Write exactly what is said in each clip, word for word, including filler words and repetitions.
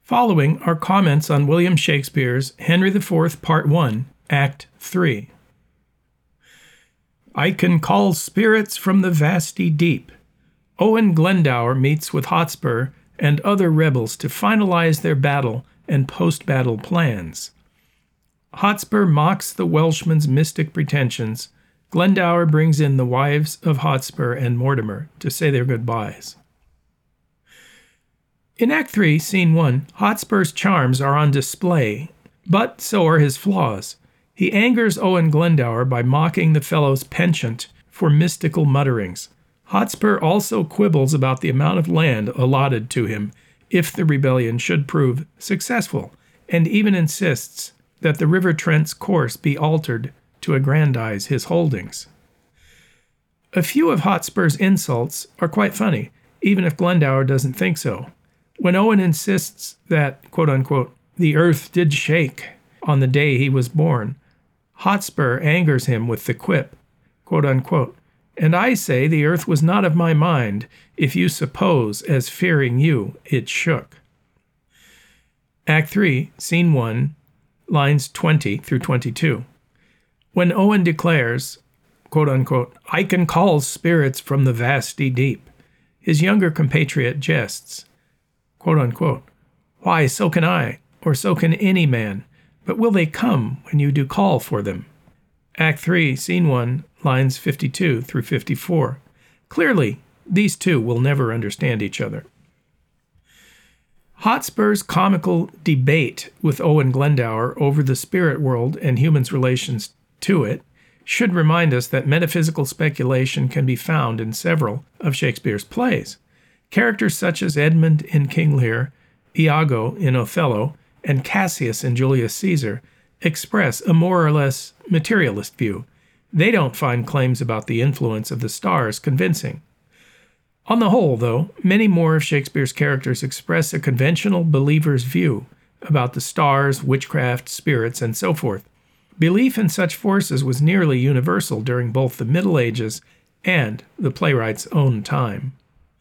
Following are comments on William Shakespeare's Henry the Fourth, Part one, Act three. I can call spirits from the vasty deep. Owen Glendower meets with Hotspur and other rebels to finalize their battle and post-battle plans. Hotspur mocks the Welshman's mystic pretensions. Glendower brings in the wives of Hotspur and Mortimer to say their goodbyes. In Act three, Scene one, Hotspur's charms are on display, but so are his flaws. He angers Owen Glendower by mocking the fellow's penchant for mystical mutterings. Hotspur also quibbles about the amount of land allotted to him if the rebellion should prove successful, and even insists that the River Trent's course be altered to aggrandize his holdings. A few of Hotspur's insults are quite funny, even if Glendower doesn't think so. When Owen insists that, quote-unquote, the earth did shake on the day he was born, Hotspur angers him with the quip, quote-unquote, and I say the earth was not of my mind, if you suppose, as fearing you, it shook. Act three, Scene one, lines twenty through twenty-two. When Owen declares, quote-unquote, I can call spirits from the vasty deep, his younger compatriot jests, quote-unquote, why, so can I, or so can any man, but will they come when you do call for them? Act three, Scene one, lines fifty-two through fifty-four. Clearly, these two will never understand each other. Hotspur's comical debate with Owen Glendower over the spirit world and humans' relations to it should remind us that metaphysical speculation can be found in several of Shakespeare's plays. Characters such as Edmund in King Lear, Iago in Othello, and Cassius in Julius Caesar express a more or less materialist view. They don't find claims about the influence of the stars convincing. On the whole, though, many more of Shakespeare's characters express a conventional believer's view about the stars, witchcraft, spirits, and so forth. Belief in such forces was nearly universal during both the Middle Ages and the playwright's own time.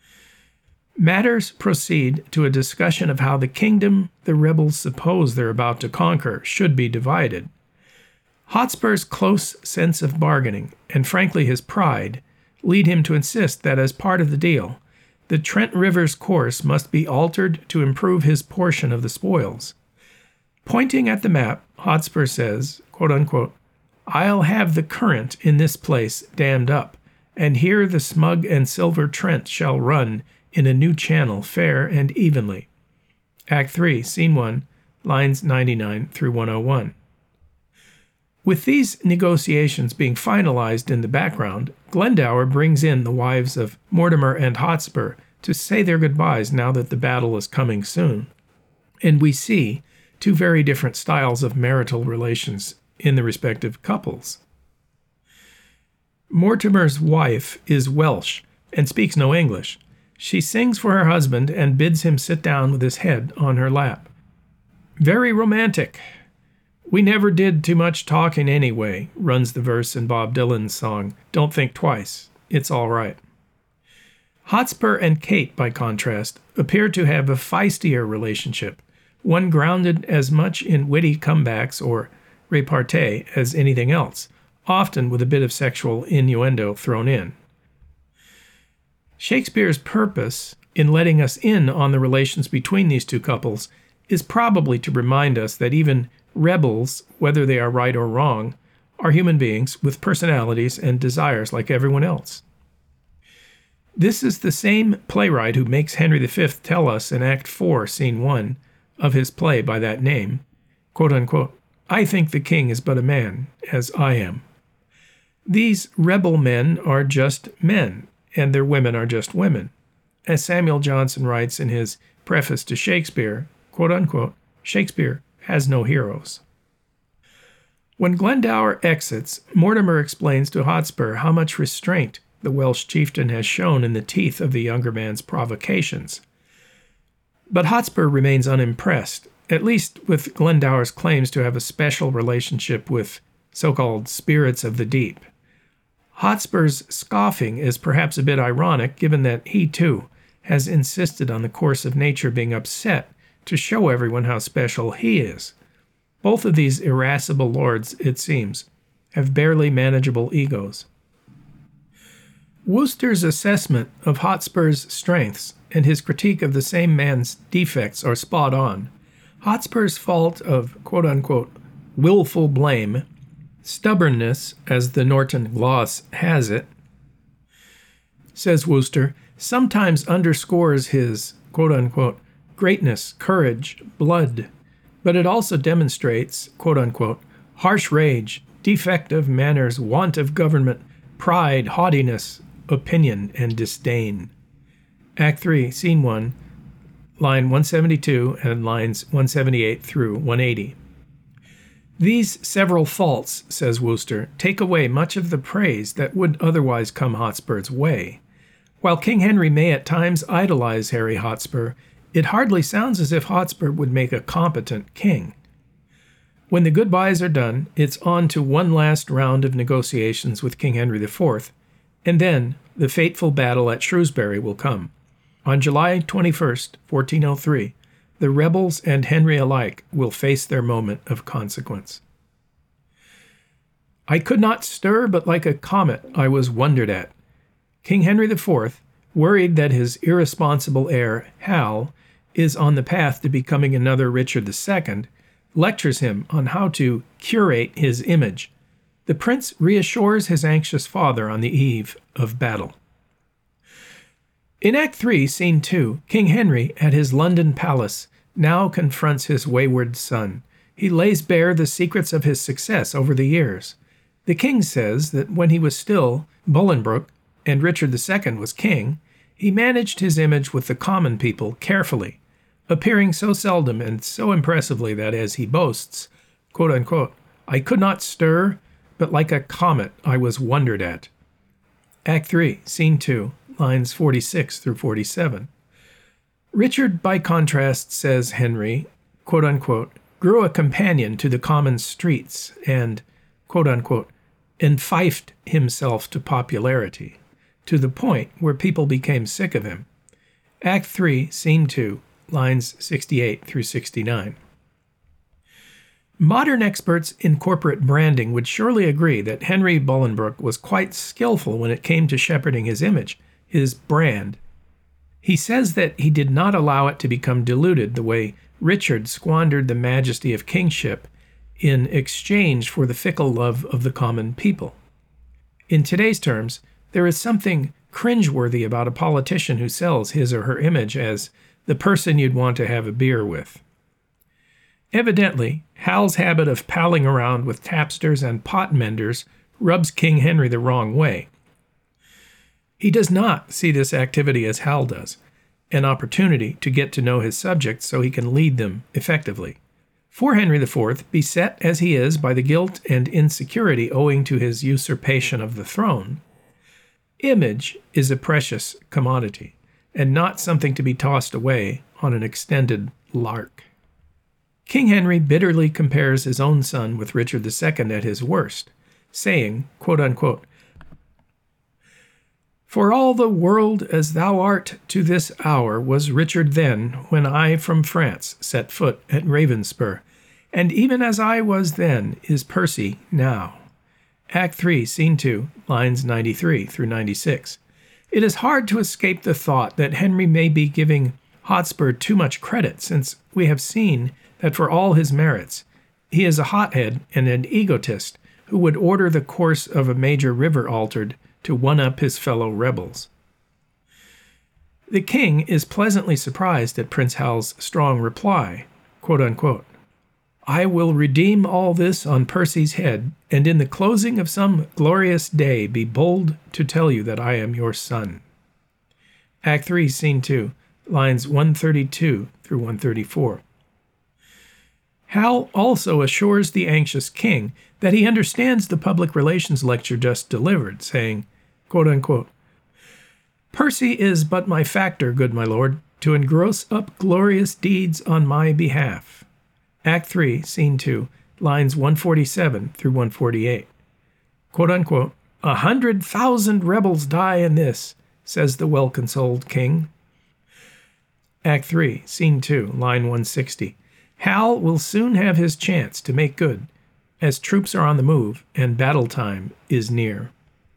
Matters proceed to a discussion of how the kingdom the rebels suppose they're about to conquer should be divided. Hotspur's close sense of bargaining, and frankly his pride, lead him to insist that as part of the deal, the Trent River's course must be altered to improve his portion of the spoils. Pointing at the map, Hotspur says, quote-unquote, I'll have the current in this place dammed up, and here the smug and silver Trent shall run in a new channel fair and evenly. Act three, Scene one, lines ninety-nine through one oh one. With these negotiations being finalized in the background, Glendower brings in the wives of Mortimer and Hotspur to say their goodbyes now that the battle is coming soon. And we see two very different styles of marital relations in the respective couples. Mortimer's wife is Welsh and speaks no English. She sings for her husband and bids him sit down with his head on her lap. Very romantic. We never did too much talking anyway, runs the verse in Bob Dylan's song, Don't Think Twice, It's All Right. Hotspur and Kate, by contrast, appear to have a feistier relationship, one grounded as much in witty comebacks or repartee as anything else, often with a bit of sexual innuendo thrown in. Shakespeare's purpose in letting us in on the relations between these two couples is probably to remind us that even rebels, whether they are right or wrong, are human beings with personalities and desires like everyone else. This is the same playwright who makes Henry the Fifth tell us in Act four, Scene one, of his play by that name, quote-unquote, I think the king is but a man, as I am. These rebel men are just men, and their women are just women. As Samuel Johnson writes in his preface to Shakespeare, quote-unquote, Shakespeare has no heroes. When Glendower exits, Mortimer explains to Hotspur how much restraint the Welsh chieftain has shown in the teeth of the younger man's provocations. But Hotspur remains unimpressed, at least with Glendower's claims to have a special relationship with so-called spirits of the deep. Hotspur's scoffing is perhaps a bit ironic, given that he, too, has insisted on the course of nature being upset to show everyone how special he is. Both of these irascible lords, it seems, have barely manageable egos. Worcester's assessment of Hotspur's strengths and his critique of the same man's defects are spot on. Hotspur's fault of quote-unquote willful blame, stubbornness, as the Norton gloss has it, says Worcester, sometimes underscores his quote-unquote greatness, courage, blood, but it also demonstrates quote-unquote harsh rage, defect of manners, want of government, pride, haughtiness, opinion, and disdain. Act three, Scene one, line one seventy-two and lines one seventy-eight through one eighty. These several faults, says Worcester, take away much of the praise that would otherwise come Hotspur's way. While King Henry may at times idolize Harry Hotspur, it hardly sounds as if Hotspur would make a competent king. When the goodbyes are done, it's on to one last round of negotiations with King Henry the Fourth, and then the fateful battle at Shrewsbury will come. On July twenty-first, fourteen oh three, the rebels and Henry alike will face their moment of consequence. I could not stir, but like a comet I was wondered at. King Henry the Fourth, worried that his irresponsible heir, Hal, is on the path to becoming another Richard the Second, lectures him on how to curate his image. The prince reassures his anxious father on the eve of battle. In Act three, Scene two, King Henry, at his London palace, now confronts his wayward son. He lays bare the secrets of his success over the years. The king says that when he was still Bolingbroke and Richard the Second was king, he managed his image with the common people carefully, appearing so seldom and so impressively that, as he boasts, quote unquote, I could not stir, but like a comet I was wondered at. Act three, Scene two, lines forty-six through forty-seven. Richard, by contrast, says Henry, quote unquote, grew a companion to the common streets and, quote unquote, enfeifed himself to popularity, to the point where people became sick of him. Act three, Scene two, lines sixty-eight through sixty-nine. Modern experts in corporate branding would surely agree that Henry Bolingbroke was quite skillful when it came to shepherding his image, his brand. He says that he did not allow it to become diluted the way Richard squandered the majesty of kingship in exchange for the fickle love of the common people. In today's terms, there is something cringeworthy about a politician who sells his or her image as the person you'd want to have a beer with. Evidently, Hal's habit of palling around with tapsters and pot menders rubs King Henry the wrong way. He does not see this activity as Hal does, an opportunity to get to know his subjects so he can lead them effectively. For Henry the Fourth, beset as he is by the guilt and insecurity owing to his usurpation of the throne, image is a precious commodity, and not something to be tossed away on an extended lark. King Henry bitterly compares his own son with Richard the Second at his worst, saying, quote unquote, For all the world as thou art to this hour was Richard then, when I from France set foot at Ravenspur, and even as I was then is Percy now. Act three, Scene two, lines ninety-three through ninety-six. It is hard to escape the thought that Henry may be giving Hotspur too much credit, since we have seen that for all his merits, he is a hothead and an egotist who would order the course of a major river altered to one-up his fellow rebels. The king is pleasantly surprised at Prince Hal's strong reply, quote unquote, I will redeem all this on Percy's head, and in the closing of some glorious day be bold to tell you that I am your son. Act three, Scene two, lines one thirty-two through one thirty-four. Hal also assures the anxious king that he understands the public relations lecture just delivered, saying, quote unquote, Percy is but my factor, good my lord, to engross up glorious deeds on my behalf. Act three, Scene two, lines one forty-seven through one forty-eight. Quote unquote, A hundred thousand rebels die in this, says the well-consoled king. Act three, Scene two, line one sixty. Hal will soon have his chance to make good, as troops are on the move and battle time is near.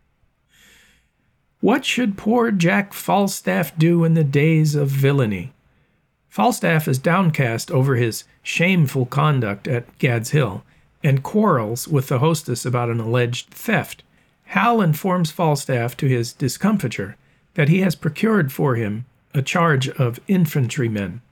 What should poor Jack Falstaff do in the days of villainy? Falstaff is downcast over his shameful conduct at Gad's Hill and quarrels with the hostess about an alleged theft. Hal informs Falstaff to his discomfiture that he has procured for him a charge of infantrymen.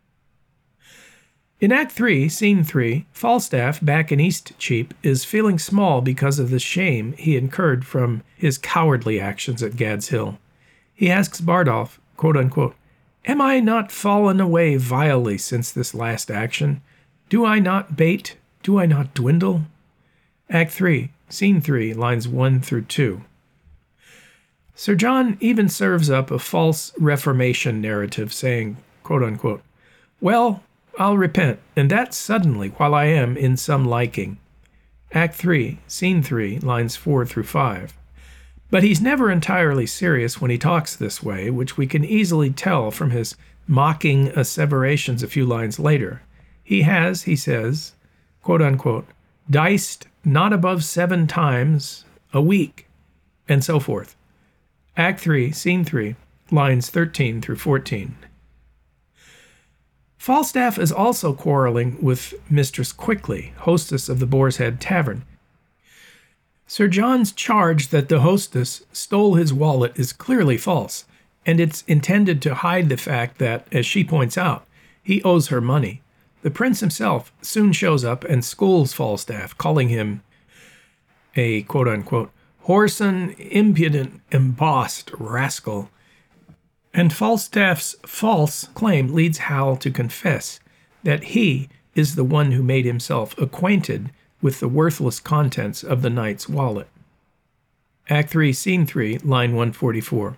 In Act three, Scene three, Falstaff, back in Eastcheap, is feeling small because of the shame he incurred from his cowardly actions at Gad's Hill. He asks Bardolph, quote unquote, "Am I not fallen away vilely since this last action? Do I not bate? Do I not dwindle?" Act three, Scene three, lines one through two. Sir John even serves up a false Reformation narrative saying, quote unquote, "Well, I'll repent, and that suddenly, while I am in some liking." Act three, Scene three, lines four through five. But he's never entirely serious when he talks this way, which we can easily tell from his mocking asseverations a few lines later. He has, he says, quote unquote, "diced not above seven times a week," and so forth. Act three, Scene three, lines thirteen through fourteen. Falstaff is also quarreling with Mistress Quickly, hostess of the Boar's Head Tavern. Sir John's charge that the hostess stole his wallet is clearly false, and it's intended to hide the fact that, as she points out, he owes her money. The prince himself soon shows up and schools Falstaff, calling him a quote-unquote whoreson, impudent, embossed rascal. And Falstaff's false claim leads Hal to confess that he is the one who made himself acquainted with the worthless contents of the knight's wallet. Act three, Scene three, line one forty-four.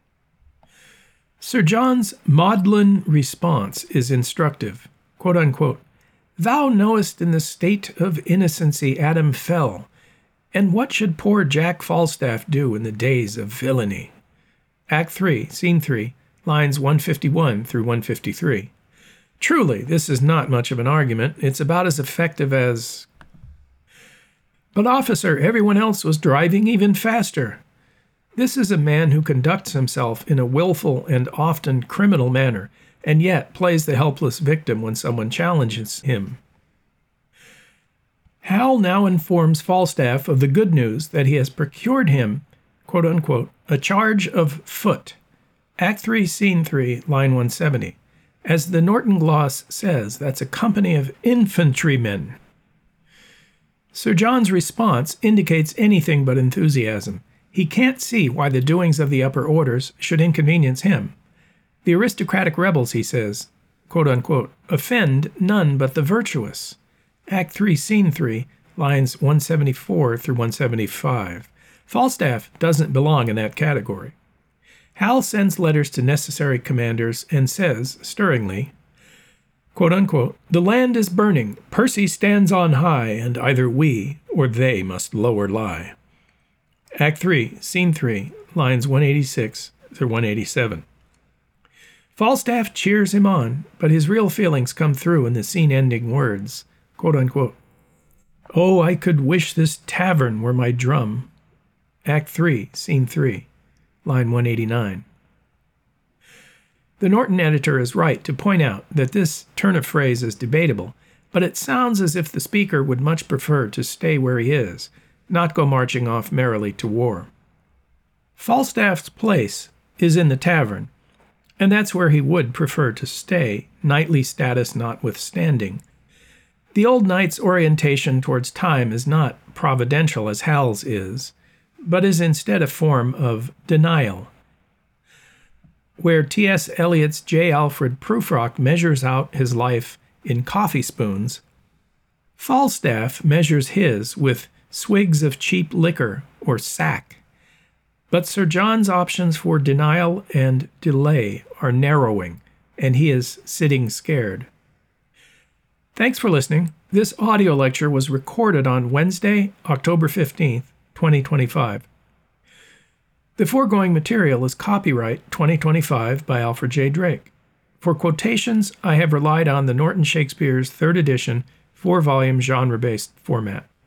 Sir John's maudlin response is instructive. Quote unquote, "Thou knowest in the state of innocency Adam fell, and what should poor Jack Falstaff do in the days of villainy?" Act three, Scene three, lines one fifty-one through one fifty-three. Truly, this is not much of an argument. It's about as effective as, "But officer, everyone else was driving even faster." This is a man who conducts himself in a willful and often criminal manner, and yet plays the helpless victim when someone challenges him. Hal now informs Falstaff of the good news that he has procured him, quote unquote, a charge of foot. Act three, Scene three, line one seventy. As the Norton gloss says, that's a company of infantrymen. Sir John's response indicates anything but enthusiasm. He can't see why the doings of the upper orders should inconvenience him. The aristocratic rebels, he says, quote unquote, offend none but the virtuous. Act three, Scene three, lines one seventy-four through one seventy-five. Falstaff doesn't belong in that category. Hal sends letters to necessary commanders and says, stirringly, quote unquote, "The land is burning, Percy stands on high, and either we or they must lower lie." Act three, Scene three, lines one eighty-six through one eighty-seven. Falstaff cheers him on, but his real feelings come through in the scene-ending words, quote unquote, "Oh, I could wish this tavern were my drum." Act three, Scene three, line one eighty-nine. The Norton editor is right to point out that this turn of phrase is debatable, but it sounds as if the speaker would much prefer to stay where he is, not go marching off merrily to war. Falstaff's place is in the tavern, and that's where he would prefer to stay, knightly status notwithstanding. The old knight's orientation towards time is not providential as Hal's is, but is instead a form of denial. Where T S Eliot's J. Alfred Prufrock measures out his life in coffee spoons, Falstaff measures his with swigs of cheap liquor or sack. But Sir John's options for denial and delay are narrowing, and he is sitting scared. Thanks for listening. This audio lecture was recorded on Wednesday, October fifteenth, twenty twenty-five. The foregoing material is copyright twenty twenty-five by Alfred J. Drake. For quotations, I have relied on the Norton Shakespeare's third edition, four-volume genre-based format.